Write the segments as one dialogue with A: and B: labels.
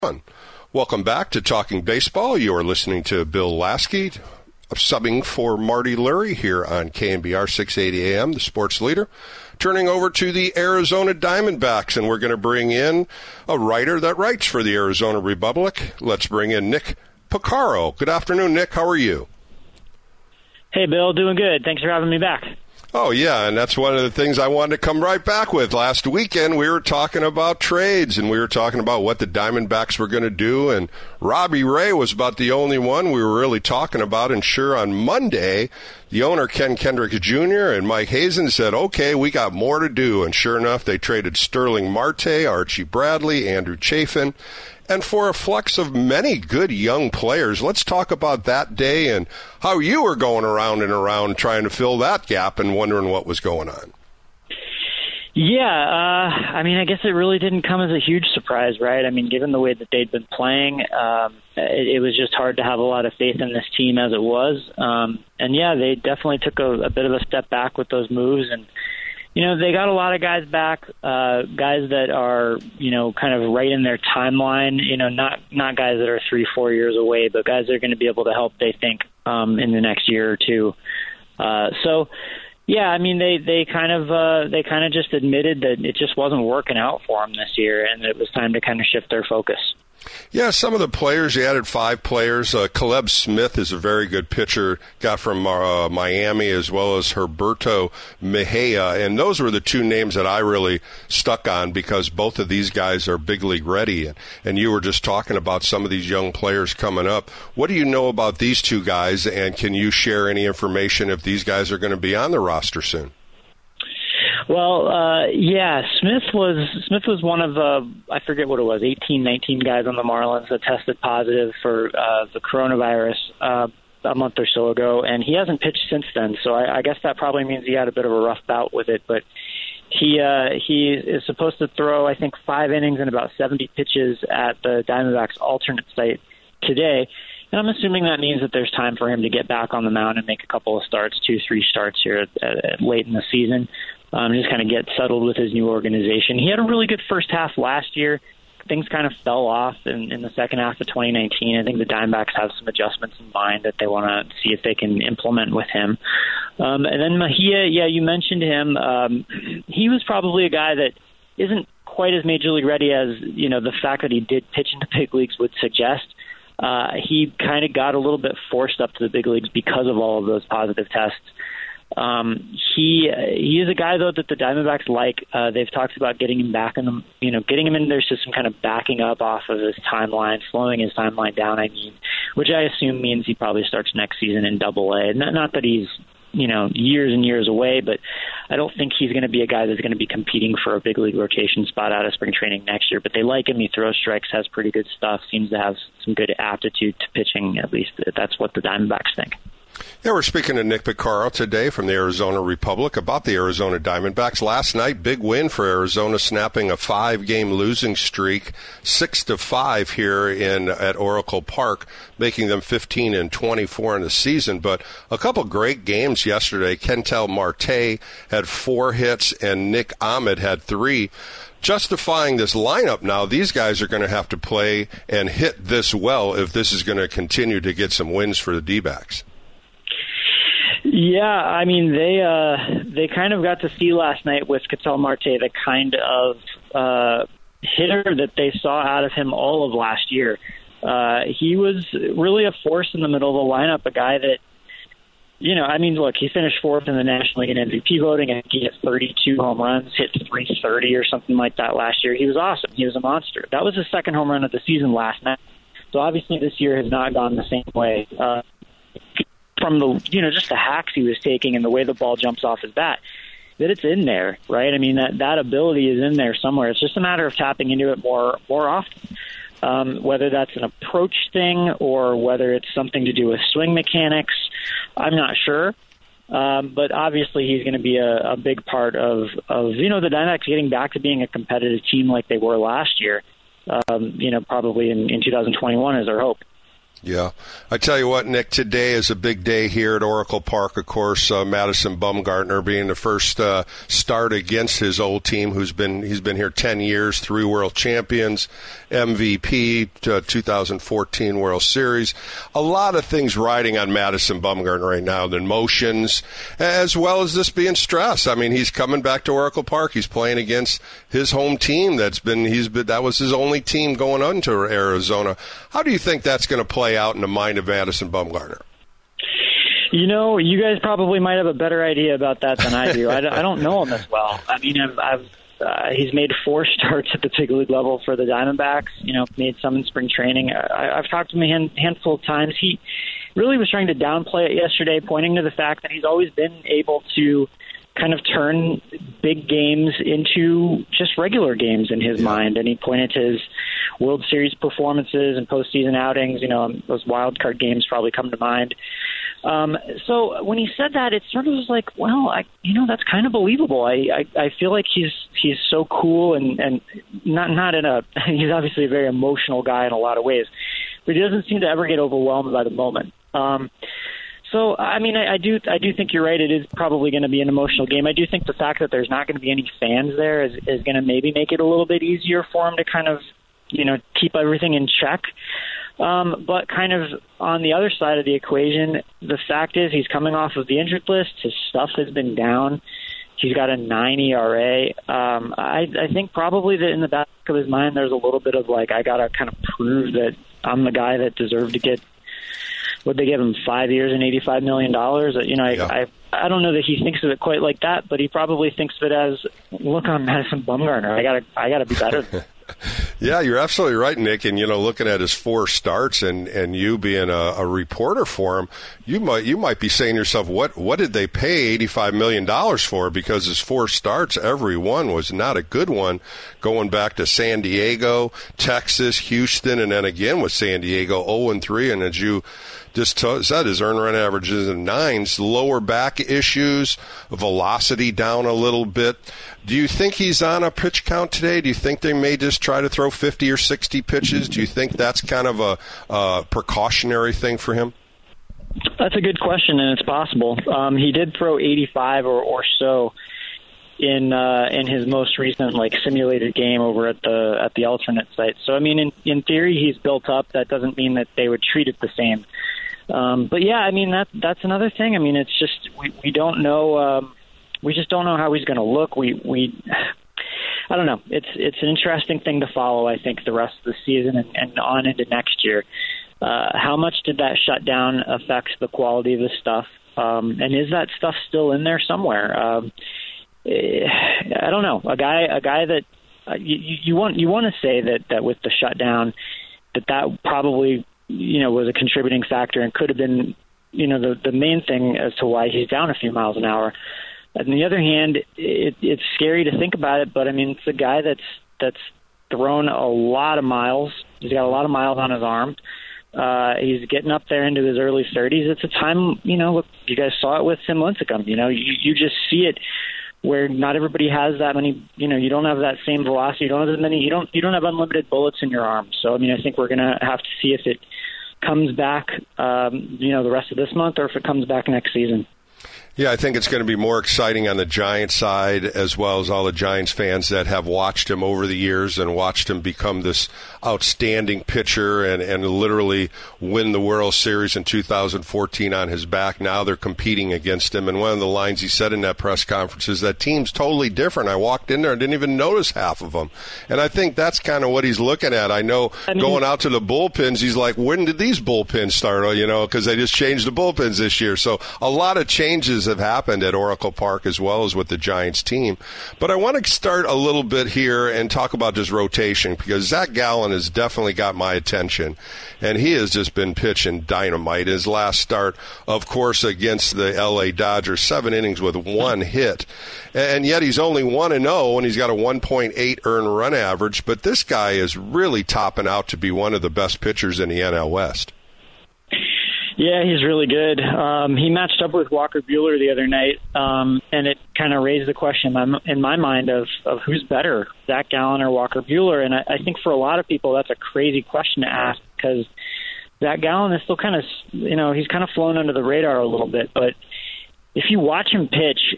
A: Welcome back to Talking Baseball. You are listening to Bill Lasky, subbing for Marty Lurie here on KNBR 680 AM, the sports leader. Turning over to the Arizona Diamondbacks, and we're going to bring in a writer that writes for the Arizona Republic. Let's bring in Nick Piccaro. Good afternoon, Nick. How are you?
B: Hey, Bill. Doing good. Thanks for having me back.
A: Oh, yeah, and that's one of the things I wanted to come right back with. Last weekend, we were talking about trades, and we were talking about what the Diamondbacks were going to do, and Robbie Ray was about the only one we were really talking about. And sure, on Monday, the owner, Ken Kendricks Jr., and Mike Hazen said, okay, we got more to do. And sure enough, they traded Sterling Marte, Archie Bradley, Andrew Chafin, and for a flux of many good young players. Let's talk about that day and how you were going around and around trying to fill that gap and wondering what was going on.
B: Yeah, I guess it really didn't come as a huge surprise, right? I mean, given the way that they'd been playing, it was just hard to have a lot of faith in this team as it was. And yeah, they definitely took a bit of a step back with those moves. And they got a lot of guys back, guys that are, kind of right in their timeline, not guys that are 3-4 years away, but guys that are going to be able to help, they think, in the next year or two. Yeah, I mean, they kind of just admitted that it just wasn't working out for them this year, and it was time to kind of shift their focus.
A: Yeah, some of the players, you added 5 players. Caleb Smith is a very good pitcher, got from Miami, as well as Herberto Mejia. And those were the 2 names that I really stuck on because both of these guys are big league ready. And you were just talking about some of these young players coming up. What do you know about these 2 guys, and can you share any information if these guys are going to be on the roster soon?
B: Well, yeah, Smith was one of, I forget what it was, 18, 19 guys on the Marlins that tested positive for the coronavirus a month or so ago, and he hasn't pitched since then, so I guess that probably means he had a bit of a rough bout with it, but he is supposed to throw, I think, 5 innings and about 70 pitches at the Diamondbacks' alternate site today. And I'm assuming that means that there's time for him to get back on the mound and make a couple of starts, 2-3 starts here late in the season. Just kind of get settled with his new organization. He had a really good first half last year. Things kind of fell off in the second half of 2019. I think the Diamondbacks have some adjustments in mind that they want to see if they can implement with him. And then Mejia, yeah, you mentioned him. He was probably a guy that isn't quite as major league ready as, the fact that he did pitch into big leagues would suggest. He kind of got a little bit forced up to the big leagues because of all of those positive tests. He is a guy, though, that the Diamondbacks like. They've talked about getting him back in the, getting him in their system, kind of backing up off of his timeline, slowing his timeline down, which I assume means he probably starts next season in Double-A. Not that he's, years and years away, but I don't think he's going to be a guy that's going to be competing for a big league rotation spot out of spring training next year. But they like him. He throws strikes, has pretty good stuff, seems to have some good aptitude to pitching, at least that's what the Diamondbacks think.
A: Yeah, we're speaking to Nick Piccaro today from the Arizona Republic about the Arizona Diamondbacks. Last night, big win for Arizona, snapping a 5-game losing streak, 6-5 here at Oracle Park, making them 15-24 in the season. But a couple great games yesterday. Ketel Marte had 4 hits, and Nick Ahmed had 3. Justifying this lineup now, these guys are going to have to play and hit this well if this is going to continue to get some wins for the D-backs.
B: Yeah, I mean, they kind of got to see last night with Ketel Marte the kind of hitter that they saw out of him all of last year. He was really a force in the middle of the lineup, a guy that, look, he finished 4th in the National League in MVP voting, and he hit 32 home runs, hit 330 or something like that last year. He was awesome. He was a monster. That was his 2nd home run of the season last night. So obviously this year has not gone the same way. From the, just the hacks he was taking and the way the ball jumps off his bat, that it's in there, right? I mean, that ability is in there somewhere. It's just a matter of tapping into it more often. Whether that's an approach thing or whether it's something to do with swing mechanics, I'm not sure. But obviously he's going to be a big part of the Diamondbacks getting back to being a competitive team like they were last year, probably in 2021 is our hope.
A: Yeah. I tell you what, Nick, today is a big day here at Oracle Park. Of course, Madison Bumgarner being the first start against his old team, he's been here 10 years, 3 world champions, MVP, 2014 World Series. A lot of things riding on Madison Bumgarner right now, the emotions, as well as this being stress. I mean, he's coming back to Oracle Park. He's playing against his home team. That was his only team going into Arizona. How do you think that's going to play out in the mind of Madison Bumgarner?
B: You know, you guys probably might have a better idea about that than I do. I don't know him as well. I mean, he's made 4 starts at the big league level for the Diamondbacks. You know, made some in spring training. I've talked to him a handful of times. He really was trying to downplay it yesterday, pointing to the fact that he's always been able to kind of turn big games into just regular games in his mind. And he pointed to his World Series performances and postseason outings. You know, those wild card games probably come to mind. So when he said that, it sort of was like, well, that's kind of believable. I feel like he's so cool and not in a, he's obviously a very emotional guy in a lot of ways, but he doesn't seem to ever get overwhelmed by the moment. So, I mean, I do think you're right. It is probably going to be an emotional game. I do think the fact that there's not going to be any fans there is going to maybe make it a little bit easier for him to kind of, keep everything in check. But kind of on the other side of the equation, the fact is he's coming off of the injured list. His stuff has been down. He's got a 9 ERA. I think probably that in the back of his mind there's a little bit of like, I got to kind of prove that I'm the guy that deserved to get, would they give him 5 years and $85 million? I don't know that he thinks of it quite like that, but he probably thinks of it as, look, I'm Madison Bumgarner. I gotta be better.
A: Yeah, you're absolutely right, Nick. And, looking at his 4 starts and you being a reporter for him, you might be saying to yourself, what did they pay $85 million for? Because his 4 starts, every one was not a good one, going back to San Diego, Texas, Houston, and then again with San Diego, 0-3. And as you just said, his earned run average is in 9s, lower back issues, velocity down a little bit. Do you think he's on a pitch count today? Do you think they may just try to throw 50 or 60 pitches? Do you think that's kind of a precautionary thing for him?
B: That's a good question, and it's possible. He did throw 85 or so in his most recent simulated game over at the alternate site. So I mean, in theory, he's built up. That doesn't mean that they would treat it the same. But yeah, I mean that's another thing. I mean, it's just we don't know. We just don't know how he's going to look. I don't know. It's an interesting thing to follow. I think the rest of the season and on into next year. How much did that shutdown affect the quality of the stuff? And is that stuff still in there somewhere? I don't know. A guy that you want to say that with the shutdown that probably was a contributing factor and could have been the main thing as to why he's down a few miles an hour. On the other hand, it's scary to think about it, but I mean it's a guy that's thrown a lot of miles. He's got a lot of miles on his arm. He's getting up there into his early 30s. It's a time, look, you guys saw it with Tim Lincecum. You just see it where not everybody has that many. You don't have that same velocity. You don't have as many. You don't have unlimited bullets in your arm. So I mean, I think we're gonna have to see if it comes back, the rest of this month, or if it comes back next season.
A: Yeah, I think it's going to be more exciting on the Giants side, as well as all the Giants fans that have watched him over the years and watched him become this outstanding pitcher and literally win the World Series in 2014 on his back. Now they're competing against him. And one of the lines he said in that press conference is that team's totally different. I walked in there and didn't even notice half of them. And I think that's kind of what he's looking at. I know going out to the bullpens, he's like, when did these bullpens start? Because they just changed the bullpens this year. So a lot of changes have happened at Oracle Park as well as with the Giants team. But I want to start a little bit here and talk about just rotation, because Zach Gallen has definitely got my attention, and he has just been pitching dynamite. His last start, of course, against the LA Dodgers, 7 innings with 1 hit, and yet he's only 1-0, and he's got a 1.8 earned run average, but this guy is really topping out to be one of the best pitchers in the NL West.
B: Yeah, he's really good. He matched up with Walker Buehler the other night, and it kind of raised the question in my mind of who's better, Zach Gallen or Walker Buehler. And I think for a lot of people that's a crazy question to ask, because Zach Gallen is still kind of, he's kind of flown under the radar a little bit. But if you watch him pitch,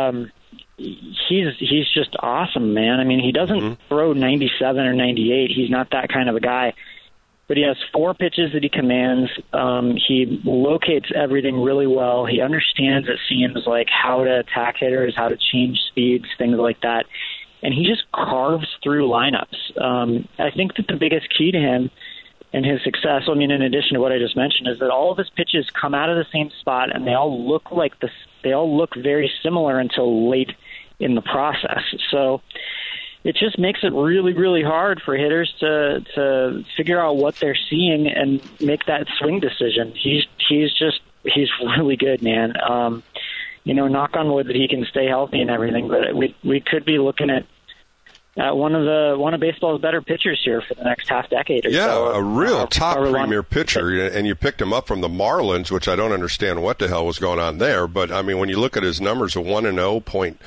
B: he's just awesome, man. I mean, he doesn't throw 97 or 98. He's not that kind of a guy. But he has 4 pitches that he commands. He locates everything really well. He understands, it seems, like how to attack hitters, how to change speeds, things like that. And he just carves through lineups. I think that the biggest key to him and his success, I mean, in addition to what I just mentioned, is that all of his pitches come out of the same spot, and they all look like this. They all look very similar until late in the process. So it just makes it really, really hard for hitters to figure out what they're seeing and make that swing decision. He's really good, man. Knock on wood that he can stay healthy and everything, but we could be looking at one of baseball's better pitchers here for the next half decade or so.
A: Yeah, a real top premier pitcher, and you picked him up from the Marlins, which I don't understand what the hell was going on there. But I mean, when you look at his numbers, a 1-0,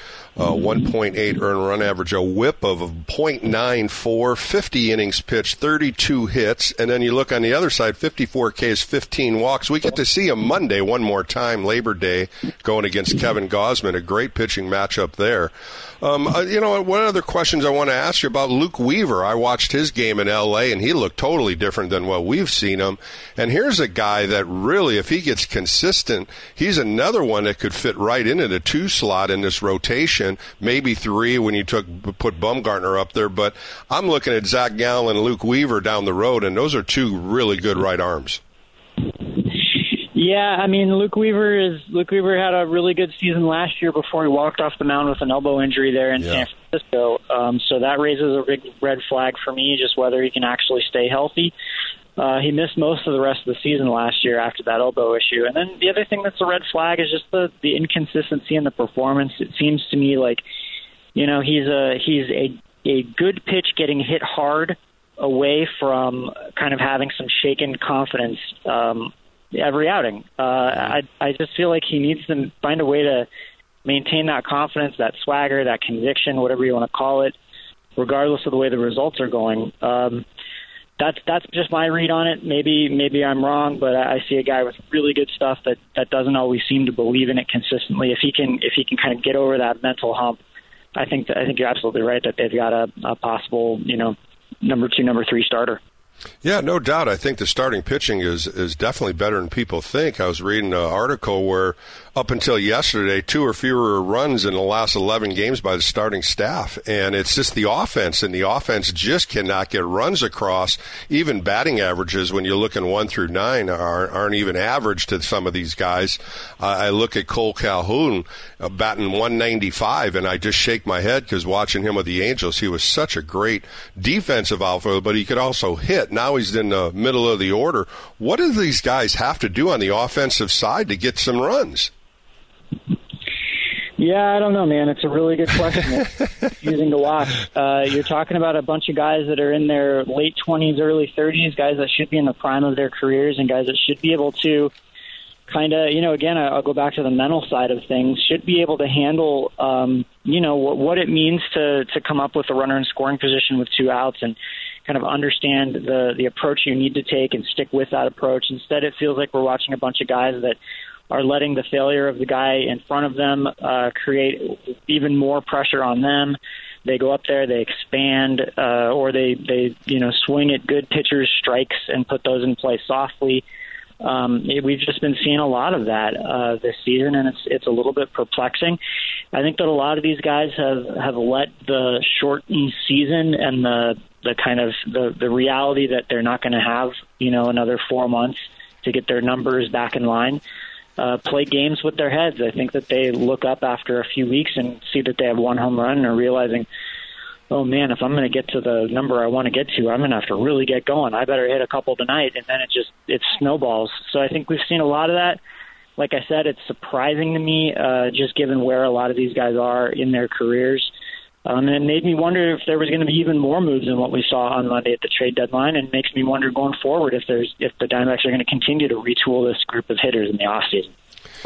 A: 1.8 earned run average, a WHIP of 0.94, 50 innings pitched, 32 hits, and then you look on the other side, 54 Ks, 15 walks. We get to see him Monday one more time, Labor Day, going against Kevin Gausman, a great pitching matchup there. One other questions I want to ask you about Luke Weaver. I watched his game in L.A., and he looked totally different than what we've seen him. And here's a guy that really, if he gets consistent, he's another one that could fit right into the 2 slot in this rotation, maybe 3 when you put Bumgarner up there. But I'm looking at Zach Gallen and Luke Weaver down the road, and those are 2 really good right arms.
B: Yeah, I mean, Luke Weaver had a really good season last year before he walked off the mound with an elbow injury there in San Francisco. So that raises a big red flag for me, just whether he can actually stay healthy. He missed most of the rest of the season last year after that elbow issue. And then the other thing that's a red flag is just the inconsistency in the performance. It seems to me like, he's a good pitch getting hit hard away from kind of having some shaken confidence every outing. I just feel like he needs to find a way to maintain that confidence, that swagger, that conviction, whatever you want to call it, regardless of the way the results are going. That's just my read on it. Maybe I'm wrong, but I see a guy with really good stuff that doesn't always seem to believe in it consistently. If he can kind of get over that mental hump, I think you're absolutely right that they've got a possible number 2, number 3 starter.
A: Yeah, no doubt. I think the starting pitching is definitely better than people think. I was reading an article where up until yesterday, 2 or fewer runs in the last 11 games by the starting staff. And it's just the offense, and the offense just cannot get runs across. Even batting averages, when you look in 1 through 9, aren't even average to some of these guys. I look at Cole Calhoun batting 195, and I just shake my head because watching him with the Angels, he was such a great defensive outfielder, but he could also hit. Now he's in the middle of the order. What do these guys have to do on the offensive side to get some runs?
B: Yeah, I don't know, man. It's a really good question. It's confusing to watch. You're talking about a bunch of guys that are in their late 20s, early 30s, guys that should be in the prime of their careers, and guys that should be able to kind of, again, I'll go back to the mental side of things, should be able to handle, what it means to come up with a runner in scoring position with 2 outs and kind of understand the approach you need to take and stick with that approach. Instead, it feels like we're watching a bunch of guys that are letting the failure of the guy in front of them create even more pressure on them. They go up there, they expand, or they swing at good pitchers' strikes and put those in play softly. We've just been seeing a lot of that this season, and it's a little bit perplexing. I think that a lot of these guys have let the shortened season and the kind of the reality that they're not going to have another 4 months to get their numbers back in line. Play games with their heads. I think that they look up after a few weeks and see that they have 1 home run and are realizing, oh man, if I'm going to get to the number I want to get to, I'm going to have to really get going. I better hit a couple tonight, and then it snowballs. So I think we've seen a lot of that. Like I said, it's surprising to me, just given where a lot of these guys are in their careers. And it made me wonder if there was going to be even more moves than what we saw on Monday at the trade deadline, and makes me wonder going forward if the Diamondbacks are going to continue to retool this group of hitters in the offseason.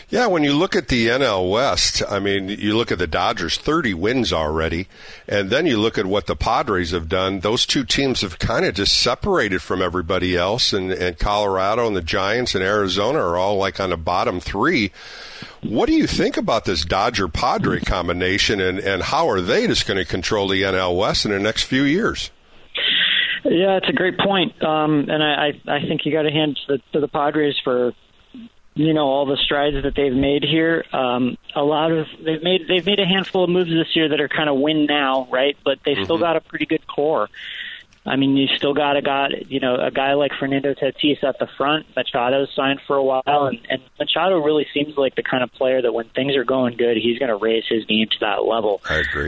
A: Yeah, when you look at the NL West, I mean, you look at the Dodgers, 30 wins already, and then you look at what the Padres have done. Those two teams have kind of just separated from everybody else, and Colorado and the Giants and Arizona are all like on the bottom three. What do you think about this Dodger-Padre combination, and how are they just going to control the NL West in the next few years?
B: Yeah, it's a great point, and I think you got to hand to the Padres for all the strides that they've made here. They've made a handful of moves this year that are kind of win now, right? But they still got a pretty good core. I mean, you still got a guy like Fernando Tatis at the front. Machado's signed for a while, and Machado really seems like the kind of player that when things are going good, he's going to raise his game to that level.
A: I agree.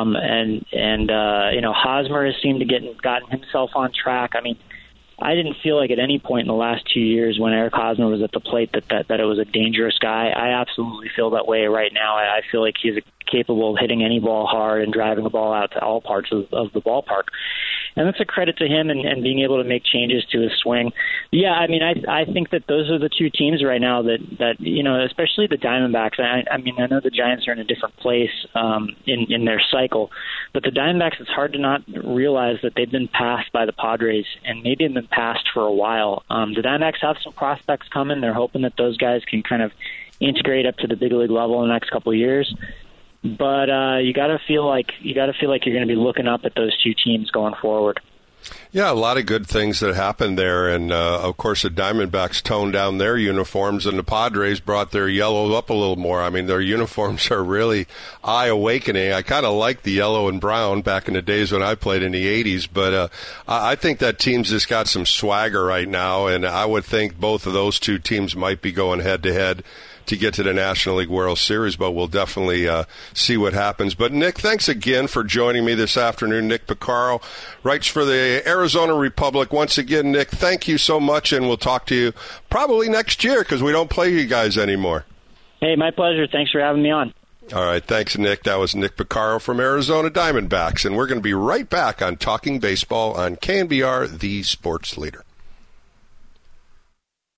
B: Hosmer has seemed to gotten himself on track. I mean, I didn't feel like at any point in the last 2 years when Eric Hosmer was at the plate that it was a dangerous guy. I absolutely feel that way right now. I feel like he's capable of hitting any ball hard and driving the ball out to all parts of the ballpark. And that's a credit to him and being able to make changes to his swing. Yeah, I mean, I think that those are the two teams right now that especially the Diamondbacks. I mean, I know the Giants are in a different place in their cycle, but the Diamondbacks, it's hard to not realize that they've been passed by the Padres and maybe have been passed for a while. The Diamondbacks have some prospects coming. They're hoping that those guys can kind of integrate up to the big league level in the next couple of years. But you got to feel like you're going to be looking up at those two teams going forward.
A: Yeah, a lot of good things that happened there, and of course the Diamondbacks toned down their uniforms, and the Padres brought their yellow up a little more. I mean, their uniforms are really eye-awakening. I kind of like the yellow and brown back in the days when I played in the 80s, but I think that team's just got some swagger right now, and I would think both of those two teams might be going head-to-head to get to the National League World Series, but we'll definitely see what happens. But, Nick, thanks again for joining me this afternoon. Nick Picarro writes for the Arizona Republic. Once again, Nick, thank you so much, and we'll talk to you probably next year because we don't play you guys anymore.
B: Hey, my pleasure. Thanks for having me on.
A: All right, thanks, Nick. That was Nick Picarro from Arizona Diamondbacks, and we're going to be right back on Talking Baseball on KNBR, the sports leader.